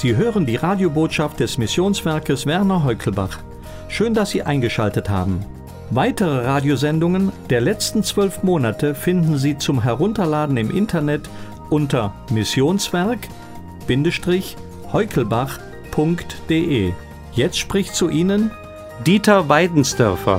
Sie hören die Radiobotschaft des Missionswerkes Werner Heukelbach. Schön, dass Sie eingeschaltet haben. Weitere Radiosendungen der letzten 12 Monate finden Sie zum Herunterladen im Internet unter missionswerk-heukelbach.de. Jetzt spricht zu Ihnen Dieter Weidensdörfer.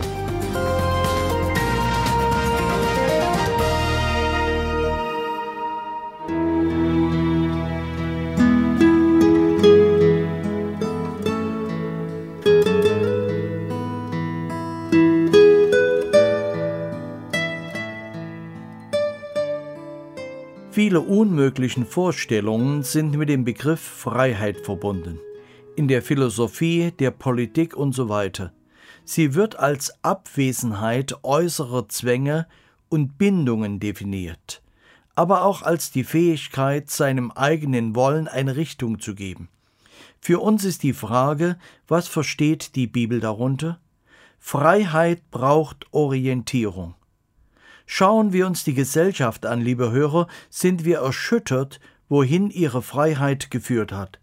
Viele unmöglichen Vorstellungen sind mit dem Begriff Freiheit verbunden. In der Philosophie, der Politik und so weiter. Sie wird als Abwesenheit äußerer Zwänge und Bindungen definiert, aber auch als die Fähigkeit, seinem eigenen Wollen eine Richtung zu geben. Für uns ist die Frage, was versteht die Bibel darunter? Freiheit braucht Orientierung. Schauen wir uns die Gesellschaft an, liebe Hörer, sind wir erschüttert, wohin ihre Freiheit geführt hat.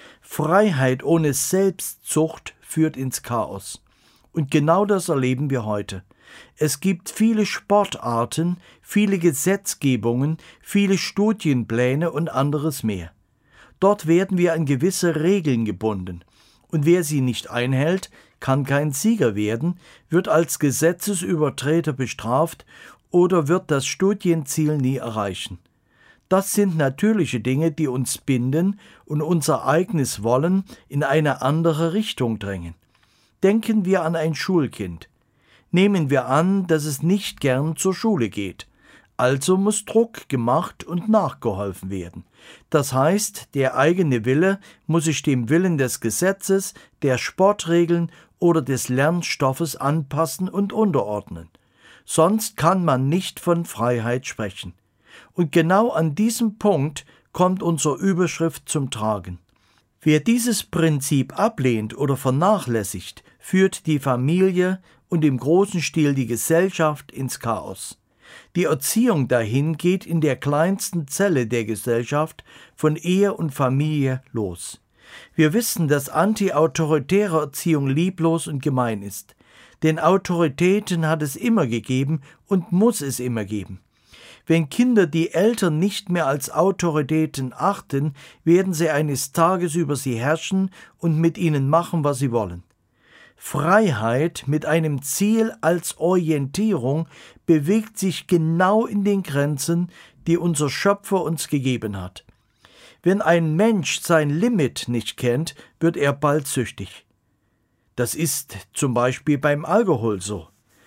Freiheit ohne Selbstzucht führt ins Chaos. Und genau das erleben wir heute. Es gibt viele Sportarten, viele Gesetzgebungen, viele Studienpläne und anderes mehr. Dort werden wir an gewisse Regeln gebunden. Und wer sie nicht einhält, kann kein Sieger werden, wird als Gesetzesübertreter bestraft oder wird das Studienziel nie erreichen. Das sind natürliche Dinge, die uns binden und unser eigenes Wollen in eine andere Richtung drängen. Denken wir an ein Schulkind. Nehmen wir an, dass es nicht gern zur Schule geht. Also muss Druck gemacht und nachgeholfen werden. Das heißt, der eigene Wille muss sich dem Willen des Gesetzes, der Sportregeln oder des Lernstoffes anpassen und unterordnen. Sonst kann man nicht von Freiheit sprechen. Und genau an diesem Punkt kommt unsere Überschrift zum Tragen. Wer dieses Prinzip ablehnt oder vernachlässigt, führt die Familie und im großen Stil die Gesellschaft ins Chaos. Die Erziehung dahin geht in der kleinsten Zelle der Gesellschaft von Ehe und Familie los. Wir wissen, dass anti-autoritäre Erziehung lieblos und gemein ist. Denn Autoritäten hat es immer gegeben und muss es immer geben. Wenn Kinder die Eltern nicht mehr als Autoritäten achten, werden sie eines Tages über sie herrschen und mit ihnen machen, was sie wollen. Freiheit mit einem Ziel als Orientierung bewegt sich genau in den Grenzen, die unser Schöpfer uns gegeben hat. Wenn ein Mensch sein Limit nicht kennt, wird er bald süchtig. Das ist zum Beispiel beim Alkohol so.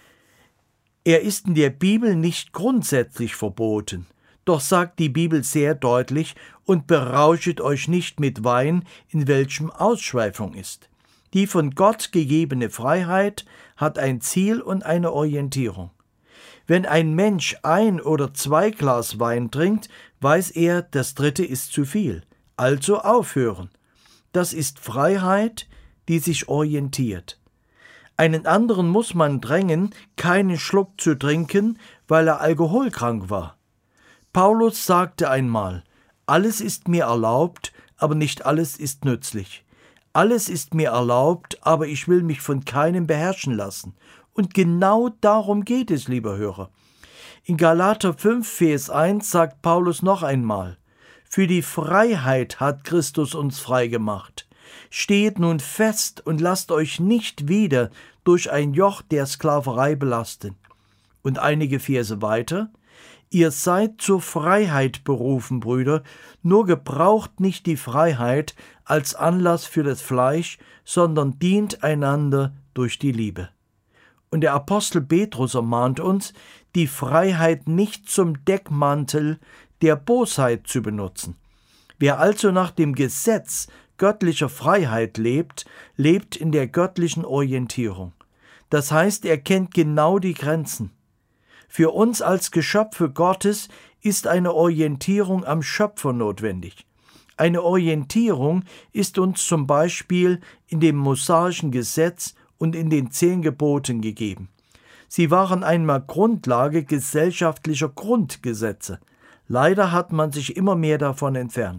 Er ist in der Bibel nicht grundsätzlich verboten, doch sagt die Bibel sehr deutlich: und berauschet euch nicht mit Wein, in welchem Ausschweifung ist. Die von Gott gegebene Freiheit hat ein Ziel und eine Orientierung. Wenn ein Mensch 1 oder 2 Glas Wein trinkt, weiß er, das 3. ist zu viel, also aufhören. Das ist Freiheit, die sich orientiert. Einen anderen muss man drängen, keinen Schluck zu trinken, weil er alkoholkrank war. Paulus sagte einmal: Alles ist mir erlaubt, aber nicht alles ist nützlich. Alles ist mir erlaubt, aber ich will mich von keinem beherrschen lassen. Und genau darum geht es, lieber Hörer. In Galater 5, Vers 1 sagt Paulus noch einmal: Für die Freiheit hat Christus uns frei gemacht. Steht nun fest und lasst euch nicht wieder durch ein Joch der Sklaverei belasten. Und einige Verse weiter: Ihr seid zur Freiheit berufen, Brüder, nur gebraucht nicht die Freiheit als Anlass für das Fleisch, sondern dient einander durch die Liebe. Und der Apostel Petrus ermahnt uns, die Freiheit nicht zum Deckmantel der Bosheit zu benutzen. Wer also nach dem Gesetz göttlicher Freiheit lebt, lebt in der göttlichen Orientierung. Das heißt, er kennt genau die Grenzen. Für uns als Geschöpfe Gottes ist eine Orientierung am Schöpfer notwendig. Eine Orientierung ist uns zum Beispiel in dem mosaischen Gesetz und in den 10 Geboten gegeben. Sie waren einmal Grundlage gesellschaftlicher Grundgesetze. Leider hat man sich immer mehr davon entfernt.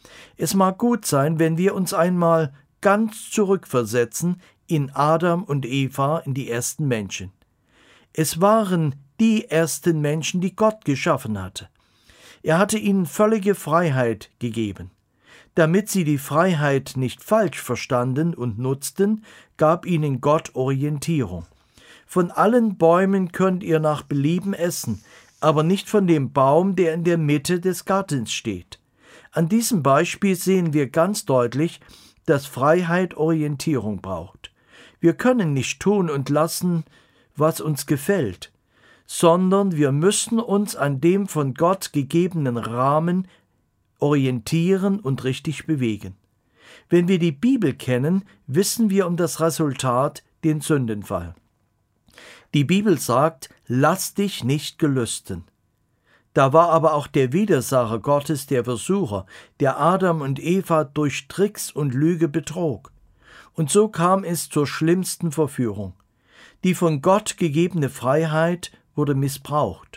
Es mag gut sein, wenn wir uns einmal ganz zurückversetzen in Adam und Eva, in die ersten Menschen. Es waren die ersten Menschen, die Gott geschaffen hatte. Er hatte ihnen völlige Freiheit gegeben. Damit sie die Freiheit nicht falsch verstanden und nutzten, gab ihnen Gott Orientierung. Von allen Bäumen könnt ihr nach Belieben essen, aber nicht von dem Baum, der in der Mitte des Gartens steht. An diesem Beispiel sehen wir ganz deutlich, dass Freiheit Orientierung braucht. Wir können nicht tun und lassen, was uns gefällt, sondern wir müssen uns an dem von Gott gegebenen Rahmen orientieren und richtig bewegen. Wenn wir die Bibel kennen, wissen wir um das Resultat, den Sündenfall. Die Bibel sagt, lass dich nicht gelüsten. Da war aber auch der Widersacher Gottes, der Versucher, der Adam und Eva durch Tricks und Lüge betrog. Und so kam es zur schlimmsten Verführung. Die von Gott gegebene Freiheit wurde missbraucht.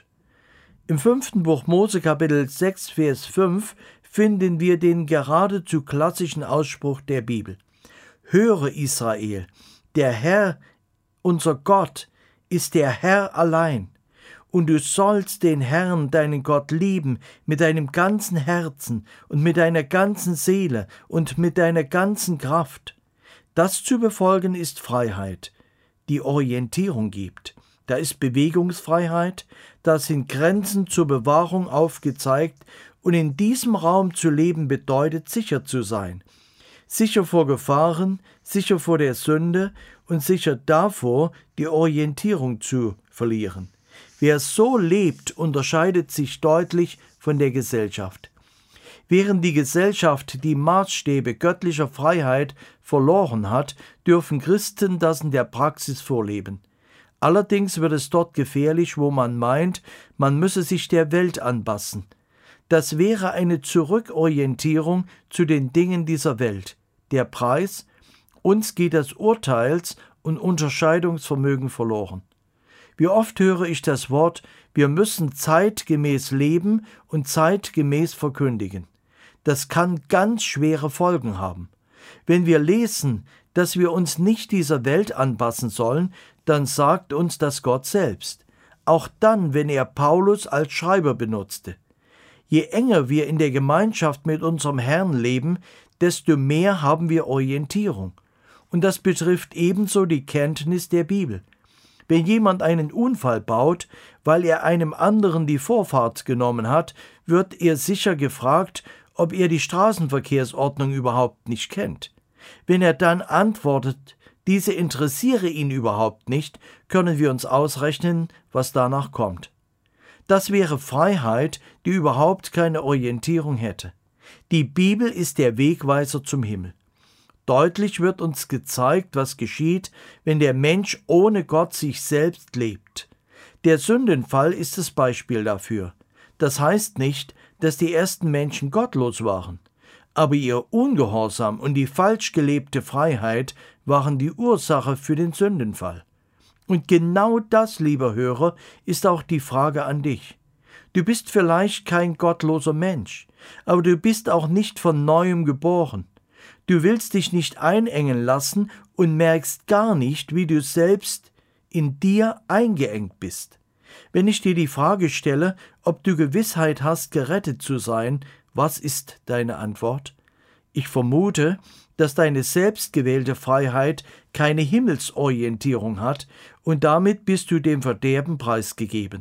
Im 5. Buch Mose, Kapitel 6, Vers 5, finden wir den geradezu klassischen Ausspruch der Bibel. Höre, Israel, der Herr, unser Gott, ist der Herr allein. Und du sollst den Herrn, deinen Gott, lieben mit deinem ganzen Herzen und mit deiner ganzen Seele und mit deiner ganzen Kraft. Das zu befolgen ist Freiheit, die Orientierung gibt. Da ist Bewegungsfreiheit, da sind Grenzen zur Bewahrung aufgezeigt, und in diesem Raum zu leben bedeutet, sicher zu sein. Sicher vor Gefahren, sicher vor der Sünde und sicher davor, die Orientierung zu verlieren. Wer so lebt, unterscheidet sich deutlich von der Gesellschaft. Während die Gesellschaft die Maßstäbe göttlicher Freiheit verloren hat, dürfen Christen das in der Praxis vorleben. Allerdings wird es dort gefährlich, wo man meint, man müsse sich der Welt anpassen. Das wäre eine Zurückorientierung zu den Dingen dieser Welt. Der Preis: uns geht das Urteils- und Unterscheidungsvermögen verloren. Wie oft höre ich das Wort, wir müssen zeitgemäß leben und zeitgemäß verkündigen. Das kann ganz schwere Folgen haben. Wenn wir lesen, dass wir uns nicht dieser Welt anpassen sollen, dann sagt uns das Gott selbst. Auch dann, wenn er Paulus als Schreiber benutzte. Je enger wir in der Gemeinschaft mit unserem Herrn leben, desto mehr haben wir Orientierung. Und das betrifft ebenso die Kenntnis der Bibel. Wenn jemand einen Unfall baut, weil er einem anderen die Vorfahrt genommen hat, wird er sicher gefragt, ob er die Straßenverkehrsordnung überhaupt nicht kennt. Wenn er dann antwortet, diese interessiere ihn überhaupt nicht, können wir uns ausrechnen, was danach kommt. Das wäre Freiheit, die überhaupt keine Orientierung hätte. Die Bibel ist der Wegweiser zum Himmel. Deutlich wird uns gezeigt, was geschieht, wenn der Mensch ohne Gott sich selbst lebt. Der Sündenfall ist das Beispiel dafür. Das heißt nicht, dass die ersten Menschen gottlos waren. Aber ihr Ungehorsam und die falsch gelebte Freiheit waren die Ursache für den Sündenfall. Und genau das, lieber Hörer, ist auch die Frage an dich. Du bist vielleicht kein gottloser Mensch, aber du bist auch nicht von Neuem geboren. Du willst dich nicht einengen lassen und merkst gar nicht, wie du selbst in dir eingeengt bist. Wenn ich dir die Frage stelle, ob du Gewissheit hast, gerettet zu sein, was ist deine Antwort? Ich vermute, dass deine selbstgewählte Freiheit keine Himmelsorientierung hat und damit bist du dem Verderben preisgegeben.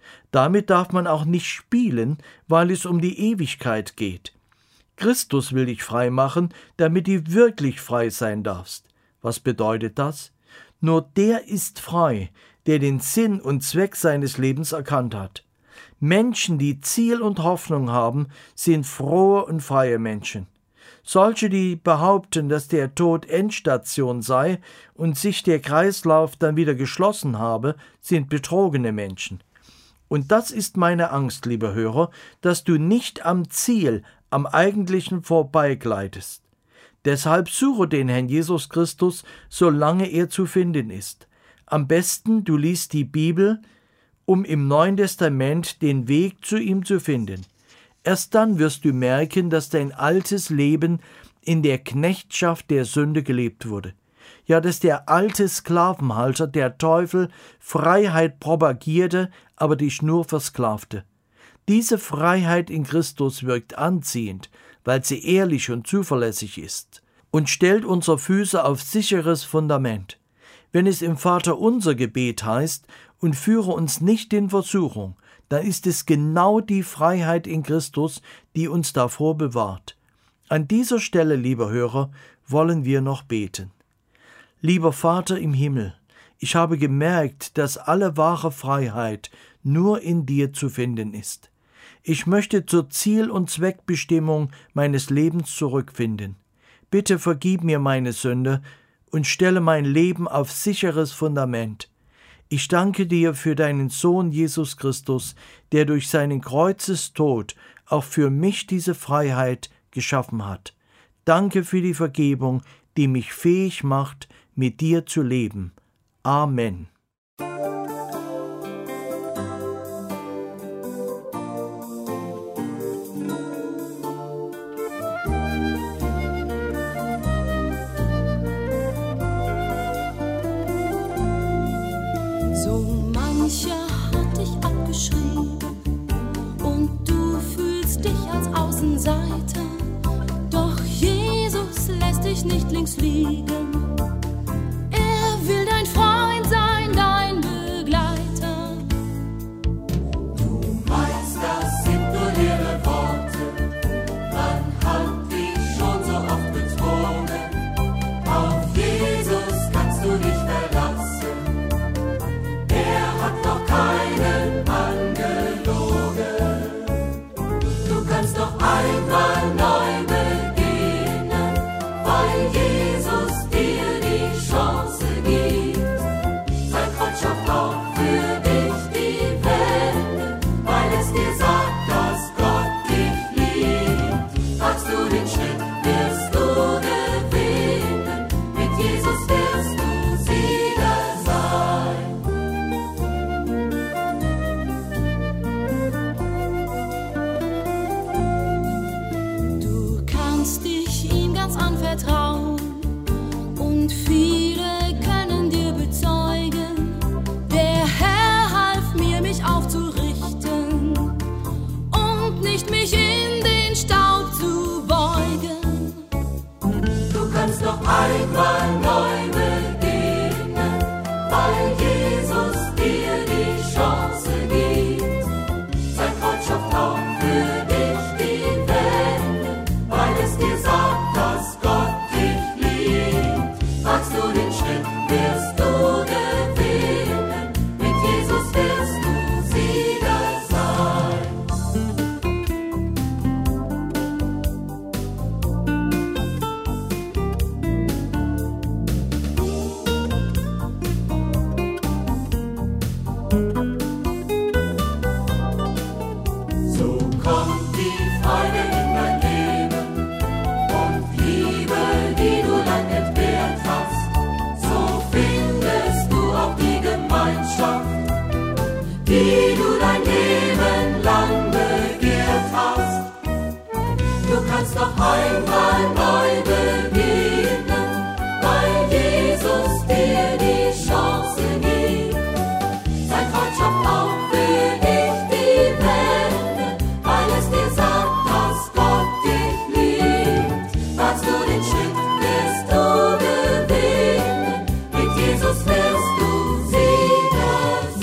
Damit darf man auch nicht spielen, weil es um die Ewigkeit geht. Christus will dich frei machen, damit du wirklich frei sein darfst. Was bedeutet das? Nur der ist frei, der den Sinn und Zweck seines Lebens erkannt hat. Menschen, die Ziel und Hoffnung haben, sind frohe und freie Menschen. Solche, die behaupten, dass der Tod Endstation sei und sich der Kreislauf dann wieder geschlossen habe, sind betrogene Menschen. Und das ist meine Angst, lieber Hörer, dass du nicht am Ziel, am Eigentlichen vorbeigleitest. Deshalb suche den Herrn Jesus Christus, solange er zu finden ist. Am besten, du liest die Bibel, um im Neuen Testament den Weg zu ihm zu finden. Erst dann wirst du merken, dass dein altes Leben in der Knechtschaft der Sünde gelebt wurde. Ja, dass der alte Sklavenhalter, der Teufel, Freiheit propagierte, aber dich nur versklavte. Diese Freiheit in Christus wirkt anziehend, weil sie ehrlich und zuverlässig ist und stellt unsere Füße auf sicheres Fundament. Wenn es im Vaterunser Gebet heißt, und führe uns nicht in Versuchung, dann ist es genau die Freiheit in Christus, die uns davor bewahrt. An dieser Stelle, lieber Hörer, wollen wir noch beten. Lieber Vater im Himmel, ich habe gemerkt, dass alle wahre Freiheit nur in dir zu finden ist. Ich möchte zur Ziel- und Zweckbestimmung meines Lebens zurückfinden. Bitte vergib mir meine Sünde und stelle mein Leben auf sicheres Fundament. Ich danke dir für deinen Sohn Jesus Christus, der durch seinen Kreuzestod auch für mich diese Freiheit geschaffen hat. Danke für die Vergebung, die mich fähig macht, mit dir zu leben. Amen. So mancher hat dich abgeschrieben und du fühlst dich als Außenseiter. Doch Jesus lässt dich nicht links liegen. Er will dein Freund sein, dein Begleiter. Du meinst, das sind nur leere Worte, man hat dich schon so oft betrogen. Auf Jesus kannst du dich verlassen. Noch keinen angelogen. Du kannst doch einmal neu beginnen, weil Jesus dir die Chance gibt. Sein Kreuz schafft auch für dich die Welt, weil es dir sagt, dass Gott dich liebt. Wagst du den Schritt, wirst du gewinnen, mit Jesus wirst du Sieger sein. Anvertrauen und viele können dir bezeugen, der Herr half mir, mich aufzurichten und nicht mich in den Staub zu beugen. Du kannst noch einmal neu beginnen, weil Jesus dir die Chance gibt. Sein Kreuz schafft auch für dich die Welt, weil es dir sagt, dass Gott dich liebt. Wagst du den Schritt, wirst du gewinnen. Mit Jesus wirst du Sieger sein. So kommt die Freude in dein Leben und Liebe, die du lang entbehrt hast. So findest du auch die Gemeinschaft, die du dein Leben lang begehrt hast. Du kannst noch einmal neu beginnen, weil Jesus dir die Chance gibt. Sein Kreuz schafft auch für dich die Welt, weil es dir sagt, dass Gott dich liebt. Wagst du den Schritt, wirst du gewinnen. Mit Jesus wirst du Sieger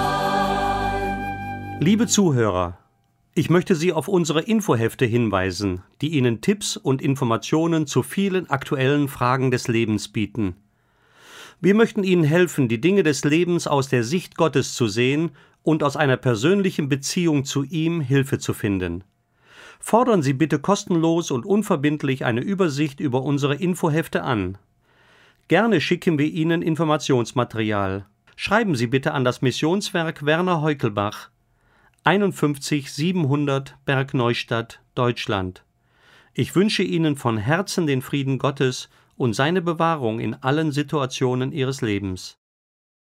sein. Liebe Zuhörer, ich möchte Sie auf unsere Infohefte hinweisen, die Ihnen Tipps und Informationen zu vielen aktuellen Fragen des Lebens bieten. Wir möchten Ihnen helfen, die Dinge des Lebens aus der Sicht Gottes zu sehen und aus einer persönlichen Beziehung zu ihm Hilfe zu finden. Fordern Sie bitte kostenlos und unverbindlich eine Übersicht über unsere Infohefte an. Gerne schicken wir Ihnen Informationsmaterial. Schreiben Sie bitte an das Missionswerk Werner Heukelbach, 51 700 Bergneustadt, Deutschland. Ich wünsche Ihnen von Herzen den Frieden Gottes und seine Bewahrung in allen Situationen Ihres Lebens.